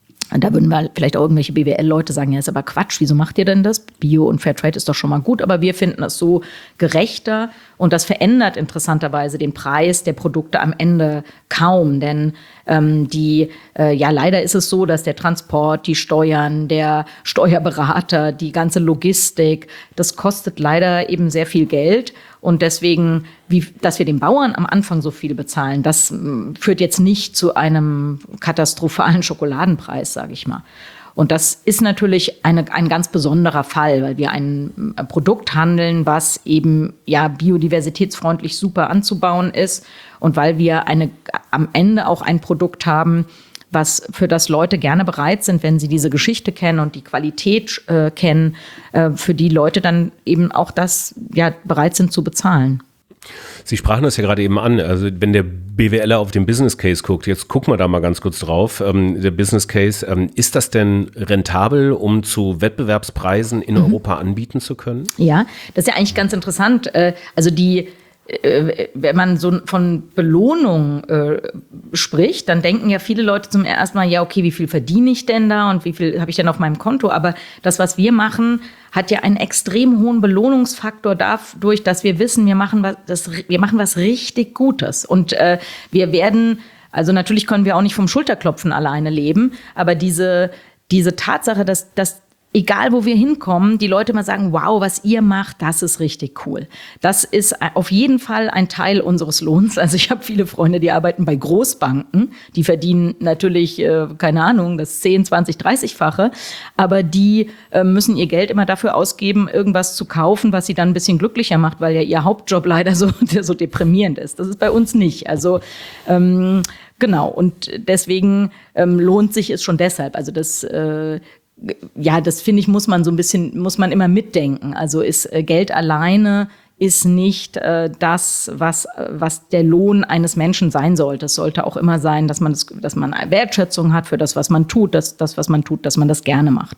da würden wir vielleicht auch irgendwelche B W L-Leute sagen, ja, ist aber Quatsch, wieso macht ihr denn das? Bio und Fairtrade ist doch schon mal gut, aber wir finden das so gerechter und das verändert interessanterweise den Preis der Produkte am Ende kaum, denn ähm, die, äh, ja, leider ist es so, dass der Transport, die Steuern, der Steuerberater, die ganze Logistik, das kostet leider eben sehr viel Geld. Und deswegen, wie, dass wir den Bauern am Anfang so viel bezahlen, das m, führt jetzt nicht zu einem katastrophalen Schokoladenpreis, sage ich mal. Und das ist natürlich eine, ein ganz besonderer Fall, weil wir ein, ein Produkt handeln, was eben ja biodiversitätsfreundlich super anzubauen ist und weil wir eine, am Ende auch ein Produkt haben, was für das Leute gerne bereit sind, wenn sie diese Geschichte kennen und die Qualität äh, kennen, äh, für die Leute dann eben auch das ja bereit sind zu bezahlen. Sie sprachen das ja gerade eben an, also wenn der B W Ler auf den Business Case guckt, jetzt gucken wir da mal ganz kurz drauf, ähm, der Business Case, ähm, ist das denn rentabel, um zu Wettbewerbspreisen in mhm. Europa anbieten zu können? Ja, das ist ja eigentlich ganz interessant, äh, also die wenn man so von Belohnung äh, spricht, dann denken ja viele Leute zum ersten Mal, ja, okay, wie viel verdiene ich denn da und wie viel habe ich denn auf meinem Konto? Aber das, was wir machen, hat ja einen extrem hohen Belohnungsfaktor dadurch, dass wir wissen, wir machen was, das, wir machen was richtig Gutes. Und äh, wir werden, also natürlich können wir auch nicht vom Schulterklopfen alleine leben, aber diese, diese Tatsache, dass, dass egal, wo wir hinkommen, die Leute mal sagen, wow, was ihr macht, das ist richtig cool. Das ist auf jeden Fall ein Teil unseres Lohns. Also ich habe viele Freunde, die arbeiten bei Großbanken. Die verdienen natürlich, äh, keine Ahnung, das zehn, zwanzig, dreißig-fache. Aber die äh, müssen ihr Geld immer dafür ausgeben, irgendwas zu kaufen, was sie dann ein bisschen glücklicher macht, weil ja ihr Hauptjob leider so, so deprimierend ist. Das ist bei uns nicht. Also ähm, genau, und deswegen ähm, lohnt sich es schon deshalb. Also das äh, Ja, das finde ich, muss man so ein bisschen, muss man immer mitdenken. Also ist Geld alleine ist nicht äh, das, was, was der Lohn eines Menschen sein sollte. Es sollte auch immer sein, dass man, das, dass man Wertschätzung hat für das, was man tut, dass das, was man tut, dass man das gerne macht.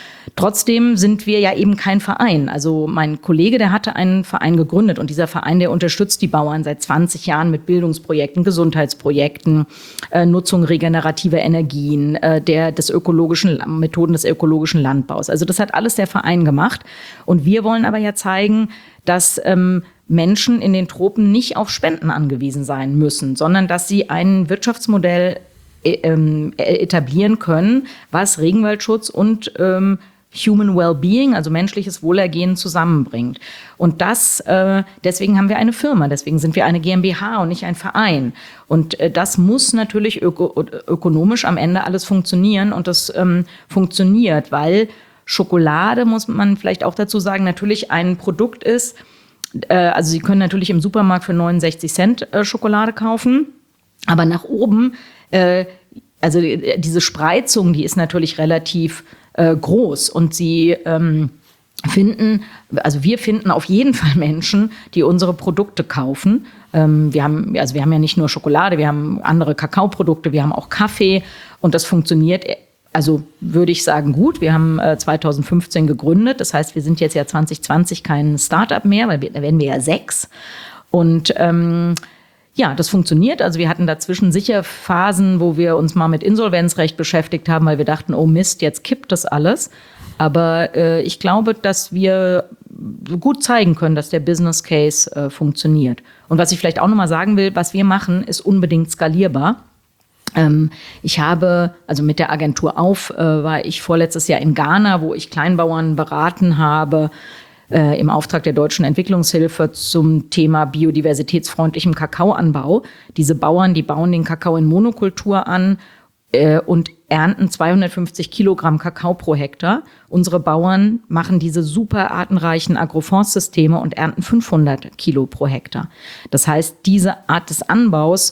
Trotzdem sind wir ja eben kein Verein. Also mein Kollege, der hatte einen Verein gegründet und dieser Verein, der unterstützt die Bauern seit zwanzig Jahren mit Bildungsprojekten, Gesundheitsprojekten, äh, Nutzung regenerativer Energien, äh, der, des ökologischen, Methoden des ökologischen Landbaus. Also das hat alles der Verein gemacht. Und wir wollen aber ja zeigen, dass ähm, Menschen in den Tropen nicht auf Spenden angewiesen sein müssen, sondern dass sie ein Wirtschaftsmodell äh, äh, etablieren können, was Regenwaldschutz und ähm, Human Wellbeing, also menschliches Wohlergehen, zusammenbringt. Und das, äh, deswegen haben wir eine Firma, deswegen sind wir eine GmbH und nicht ein Verein. Und äh, das muss natürlich öko- ökonomisch am Ende alles funktionieren und das ähm, funktioniert, weil Schokolade, muss man vielleicht auch dazu sagen, natürlich ein Produkt ist, äh, also Sie können natürlich im Supermarkt für neunundsechzig Cent äh, Schokolade kaufen, aber nach oben, äh, also diese Spreizung, die ist natürlich relativ äh, groß und sie ähm, finden, also wir finden auf jeden Fall Menschen, die unsere Produkte kaufen. Ähm, wir haben, also wir haben ja nicht nur Schokolade, wir haben andere Kakaoprodukte, wir haben auch Kaffee und das funktioniert, also würde ich sagen, gut. Wir haben äh, zweitausendfünfzehn gegründet, das heißt, wir sind jetzt ja zwanzig zwanzig kein Start-up mehr, weil wir, da werden wir ja sechs und ähm, ja, das funktioniert. Also wir hatten dazwischen sicher Phasen, wo wir uns mal mit Insolvenzrecht beschäftigt haben, weil wir dachten, oh Mist, jetzt kippt das alles. Aber äh, ich glaube, dass wir gut zeigen können, dass der Business Case äh, funktioniert. Und was ich vielleicht auch noch mal sagen will, was wir machen, ist unbedingt skalierbar. Ähm, ich habe, also mit der Agentur auf, äh, war ich vorletztes Jahr in Ghana, wo ich Kleinbauern beraten habe, Äh, im Auftrag der Deutschen Entwicklungshilfe zum Thema biodiversitätsfreundlichem Kakaoanbau. Diese Bauern, die bauen den Kakao in Monokultur an äh, und ernten zweihundertfünfzig Kilogramm Kakao pro Hektar. Unsere Bauern machen diese super artenreichen Agroforstsysteme und ernten fünfhundert Kilo pro Hektar. Das heißt, diese Art des Anbaus,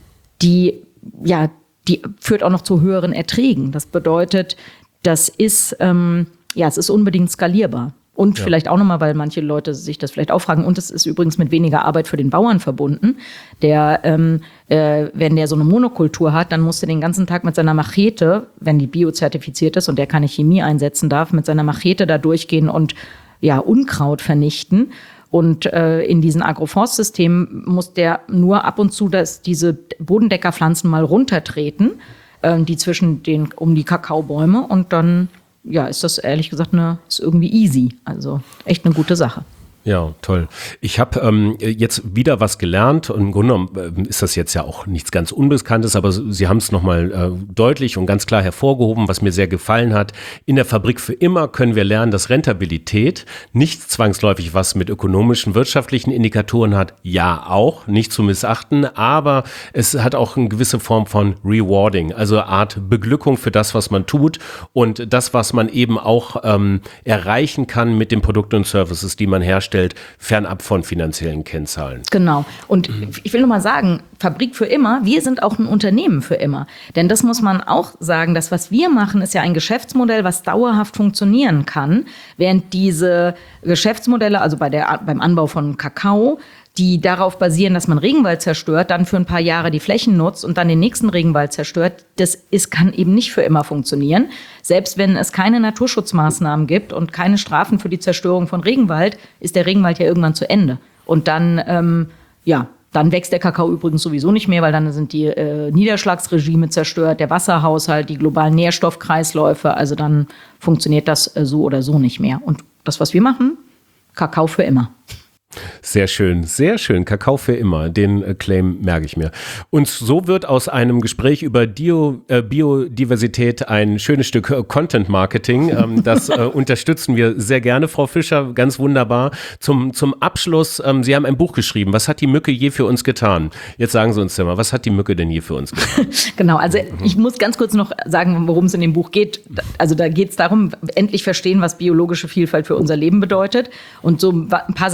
die, ja, die führt auch noch zu höheren Erträgen. Das bedeutet, das ist, ähm, ja, es ist unbedingt skalierbar. Und ja. Vielleicht auch nochmal, weil manche Leute sich das vielleicht auch fragen, und es ist übrigens mit weniger Arbeit für den Bauern verbunden, der, ähm, äh, wenn der so eine Monokultur hat, dann muss der den ganzen Tag mit seiner Machete, wenn die biozertifiziert ist und der keine Chemie einsetzen darf, mit seiner Machete da durchgehen und ja, Unkraut vernichten. Und äh, in diesen Agroforstsystemen muss der nur ab und zu das, diese Bodendeckerpflanzen mal runtertreten, äh, die zwischen den, um die Kakaobäume, und dann ja, ist das ehrlich gesagt eine, ist irgendwie easy. Also echt eine gute Sache. Ja, toll. Ich habe ähm, jetzt wieder was gelernt und im Grunde genommen äh, ist das jetzt ja auch nichts ganz Unbekanntes, aber Sie haben es nochmal äh, deutlich und ganz klar hervorgehoben, was mir sehr gefallen hat. In der Fabrik für immer können wir lernen, dass Rentabilität nicht zwangsläufig was mit ökonomischen, wirtschaftlichen Indikatoren hat. Ja, auch, nicht zu missachten, aber es hat auch eine gewisse Form von Rewarding, also eine Art Beglückung für das, was man tut und das, was man eben auch ähm, erreichen kann mit den Produkten und Services, die man herstellt, fernab von finanziellen Kennzahlen. Genau. Und ich will noch mal sagen, Fabrik für immer, wir sind auch ein Unternehmen für immer. Denn das muss man auch sagen, das, was wir machen, ist ja ein Geschäftsmodell, was dauerhaft funktionieren kann, während diese Geschäftsmodelle, also bei der, beim Anbau von Kakao, die darauf basieren, dass man Regenwald zerstört, dann für ein paar Jahre die Flächen nutzt und dann den nächsten Regenwald zerstört, das ist, kann eben nicht für immer funktionieren. Selbst wenn es keine Naturschutzmaßnahmen gibt und keine Strafen für die Zerstörung von Regenwald, ist der Regenwald ja irgendwann zu Ende. Und dann, ähm, ja, dann wächst der Kakao übrigens sowieso nicht mehr, weil dann sind die äh, Niederschlagsregime zerstört, der Wasserhaushalt, die globalen Nährstoffkreisläufe. Also dann funktioniert das äh, so oder so nicht mehr. Und das, was wir machen, Kakao für immer. Sehr schön, sehr schön. Kakao für immer, den äh, Claim merke ich mir. Und so wird aus einem Gespräch über Dio, äh, Biodiversität ein schönes Stück äh, Content Marketing. Ähm, das äh, unterstützen wir sehr gerne, Frau Fischer, ganz wunderbar. Zum, zum Abschluss, ähm, Sie haben ein Buch geschrieben. Was hat die Mücke je für uns getan? Jetzt sagen Sie uns mal, was hat die Mücke denn je für uns getan? Genau, also ich muss ganz kurz noch sagen, worum es in dem Buch geht. Also da geht es darum, endlich verstehen, was biologische Vielfalt für unser Leben bedeutet. Und so ein paar Sachen, die wir heute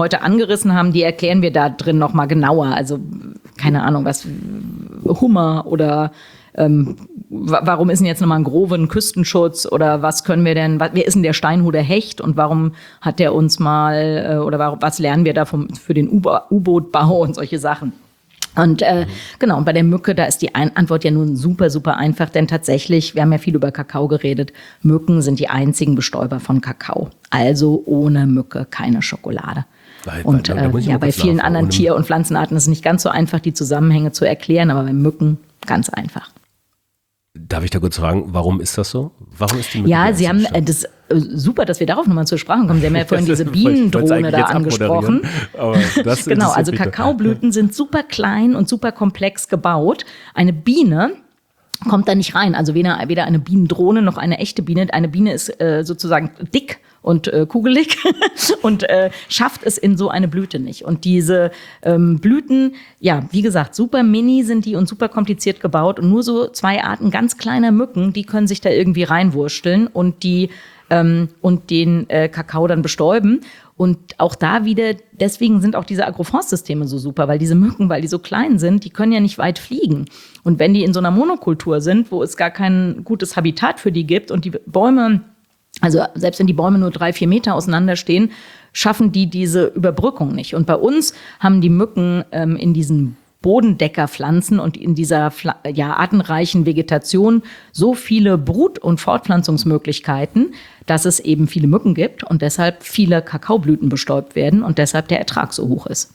heute angerissen haben, die erklären wir da drin nochmal genauer. Also keine Ahnung, was Hummer oder ähm, warum ist denn jetzt nochmal ein groben Küstenschutz oder was können wir denn, wer ist denn der Steinhuder Hecht und warum hat der uns mal äh, oder warum, was lernen wir da vom, für den U-Boot-Bau und solche Sachen. Und äh, genau, und bei der Mücke, da ist die Ein- Antwort ja nun super, super einfach, denn tatsächlich, wir haben ja viel über Kakao geredet, Mücken sind die einzigen Bestäuber von Kakao. Also ohne Mücke keine Schokolade. Weil, und weil, äh, ja, bei vielen laufen, anderen Tier- und Pflanzenarten ist es nicht ganz so einfach, die Zusammenhänge zu erklären, aber bei Mücken ganz einfach. Darf ich da kurz fragen, warum ist das so? Warum ist die Mücke Ja, die Sie haben einzige äh, das äh, super, dass wir darauf nochmal zur Sprache kommen. Sie haben ja vorhin diese Ich wollte- ich wollte es Bienendrohne eigentlich da jetzt angesprochen. abmoderieren, aber das Genau, interessiert also mich doch. Kakaoblüten sind super klein und super komplex gebaut. Eine Biene kommt da nicht rein. Also weder, weder eine Bienendrohne noch eine echte Biene. Eine Biene ist äh, sozusagen dick und äh, kugelig und äh, schafft es in so eine Blüte nicht. Und diese ähm, Blüten, ja, wie gesagt, super mini sind die und super kompliziert gebaut. Und nur so zwei Arten ganz kleiner Mücken, die können sich da irgendwie reinwursteln und die ähm, und den äh, Kakao dann bestäuben. Und auch da wieder, deswegen sind auch diese Agroforstsysteme so super, weil diese Mücken, weil die so klein sind, die können ja nicht weit fliegen. Und wenn die in so einer Monokultur sind, wo es gar kein gutes Habitat für die gibt und die Bäume, also selbst wenn die Bäume nur drei, vier Meter auseinander stehen, schaffen die diese Überbrückung nicht. Und bei uns haben die Mücken ähm, in diesen Bodendeckerpflanzen und in dieser ja, artenreichen Vegetation so viele Brut- und Fortpflanzungsmöglichkeiten, dass es eben viele Mücken gibt und deshalb viele Kakaoblüten bestäubt werden und deshalb der Ertrag so hoch ist.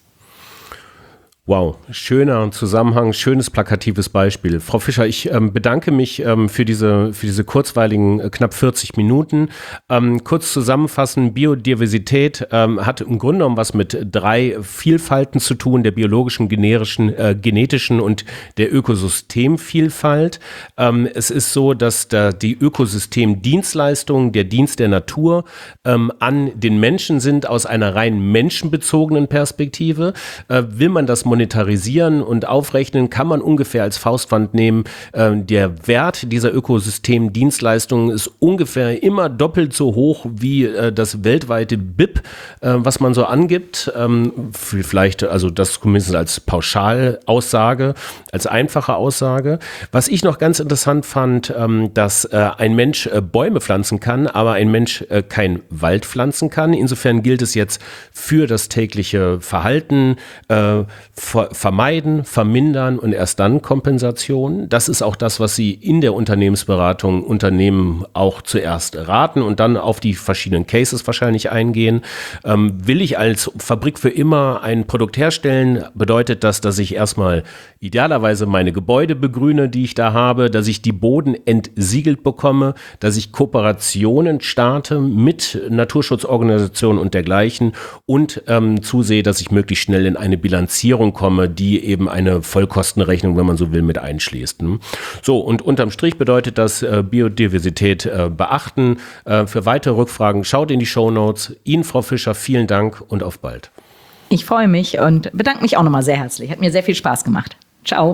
Wow, schöner Zusammenhang, schönes plakatives Beispiel. Frau Fischer, ich ähm, bedanke mich ähm, für diese, für diese kurzweiligen äh, knapp vierzig Minuten. Ähm, kurz zusammenfassen, Biodiversität ähm, hat im Grunde genommen was mit drei Vielfalten zu tun, der biologischen, generischen, äh, genetischen und der Ökosystemvielfalt. Ähm, es ist so, dass da die Ökosystemdienstleistungen, der Dienst der Natur ähm, an den Menschen sind aus einer rein menschenbezogenen Perspektive. Äh, will man das monetarisieren und aufrechnen, kann man ungefähr als Faustpfand nehmen. Ähm, der Wert dieser Ökosystemdienstleistungen ist ungefähr immer doppelt so hoch wie äh, das weltweite B I P, äh, was man so angibt. Ähm, vielleicht, also das zumindest als Pauschalaussage, als einfache Aussage. Was ich noch ganz interessant fand, ähm, dass äh, ein Mensch äh, Bäume pflanzen kann, aber ein Mensch äh, kein Wald pflanzen kann. Insofern gilt es jetzt für das tägliche Verhalten, äh, vermeiden, vermindern und erst dann Kompensation. Das ist auch das, was Sie in der Unternehmensberatung Unternehmen auch zuerst raten und dann auf die verschiedenen Cases wahrscheinlich eingehen. Ähm, will ich als Fabrik für immer ein Produkt herstellen, bedeutet das, dass ich erstmal idealerweise meine Gebäude begrüne, die ich da habe, dass ich die Boden entsiegelt bekomme, dass ich Kooperationen starte mit Naturschutzorganisationen und dergleichen und ähm, zusehe, dass ich möglichst schnell in eine Bilanzierung komme, die eben eine Vollkostenrechnung, wenn man so will, mit einschließt. So, und unterm Strich bedeutet das äh, Biodiversität äh, beachten. Äh, für weitere Rückfragen schaut in die Shownotes. Ihnen, Frau Fischer, vielen Dank und auf bald. Ich freue mich und bedanke mich auch nochmal sehr herzlich. Hat mir sehr viel Spaß gemacht. Ciao.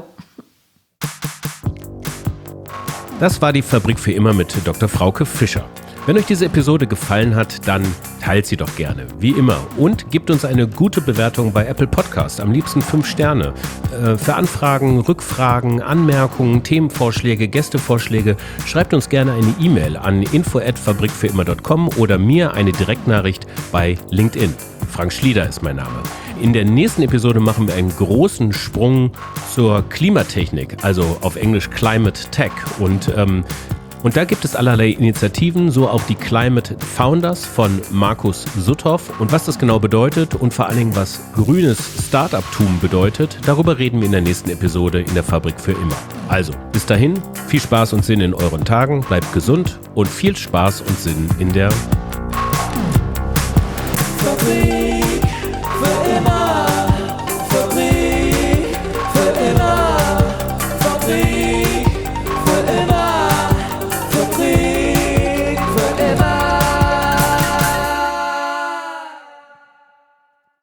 Das war die Fabrik für immer mit Doktor Frauke Fischer. Wenn euch diese Episode gefallen hat, dann teilt sie doch gerne, wie immer. Und gebt uns eine gute Bewertung bei Apple Podcast, am liebsten fünf Sterne. Äh, für Anfragen, Rückfragen, Anmerkungen, Themenvorschläge, Gästevorschläge, schreibt uns gerne eine E-Mail an info at fabrik für immer punkt com oder mir eine Direktnachricht bei LinkedIn. Frank Schlieder ist mein Name. In der nächsten Episode machen wir einen großen Sprung zur Klimatechnik, also auf Englisch Climate Tech. Und ähm, Und da gibt es allerlei Initiativen, so auch die Climate Founders von Markus Sutthoff. Und was das genau bedeutet und vor allen Dingen was grünes Startup-Tum bedeutet, darüber reden wir in der nächsten Episode in der Fabrik für immer. Also, bis dahin, viel Spaß und Sinn in euren Tagen, bleibt gesund und viel Spaß und Sinn in der Fabrik für immer, Fabrik für immer, Fabrik.